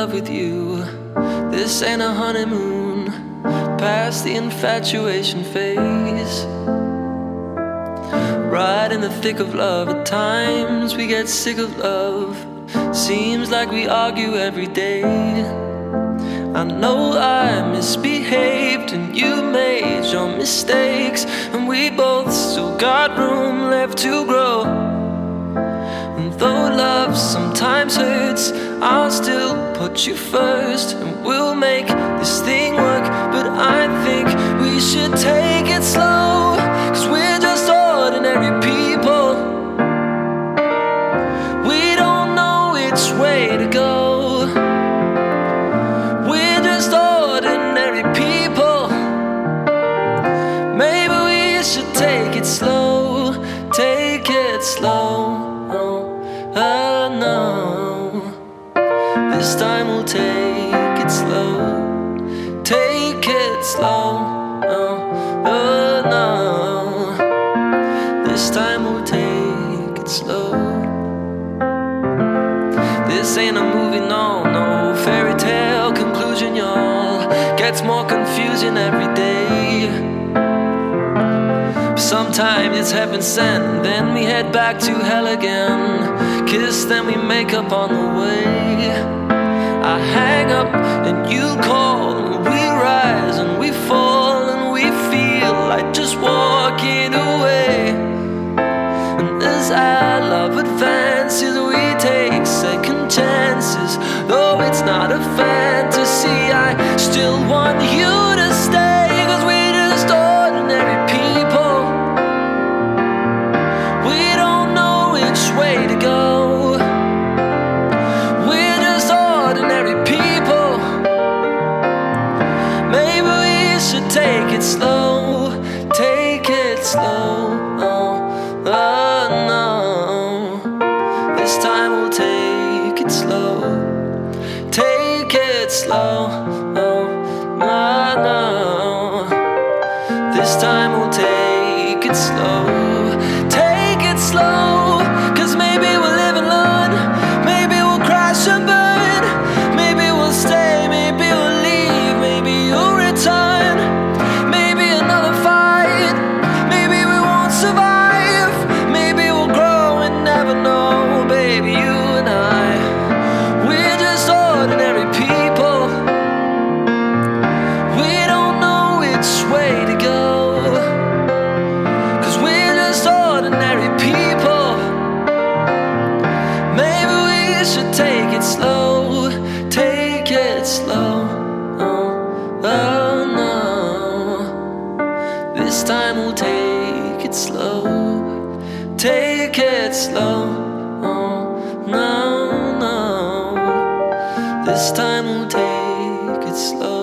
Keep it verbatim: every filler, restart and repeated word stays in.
love with you. This ain't a honeymoon, past the infatuation phase. Right in the thick of love, at times we get sick of love. Seems like we argue every day. I know I misbehaved and you made your mistakes, and we both still got room left to grow. And though love sometimes hurts, I'll still put you first, and we'll make this thing work. But I think we should take it slow, 'cause we're just ordinary people. We don't know which way to go. We're just ordinary people. Maybe we should take it slow, take it slow. Oh, oh no. This time we'll take it slow, take it slow. Oh, oh no. This time we'll take it slow. This ain't a movie, no, no fairy tale conclusion, y'all. Gets more confusing every day. Sometimes it's heaven sent, then we head back to hell again. Kiss, then we make up on the way. I hang up and you call, and we rise and we fall, and we feel like just walking away. And as our love advances, we take second chances. Though it's not a fantasy, I still want you to stay, 'cause we're just ordinary people. We don't know which way to go. We're just ordinary people. Maybe we should take it slow, take it slow. Oh, oh no. This time we'll take it slow, take it slow. Oh, no, no. This time we'll take it slow, take it slow. 'Cause maybe we'll live and learn, maybe we'll crash and burn. Maybe we'll stay, maybe we'll leave, maybe you'll return. Maybe another fight, maybe we won't survive. Maybe we'll grow and never know, baby, you and I. We're just ordinary people. We don't know which way to go, 'cause we're just ordinary people. Maybe we should take it slow, take it slow. Oh, oh no. This time we'll take it slow, take it slow. Oh, no, no. This time we'll take it slow.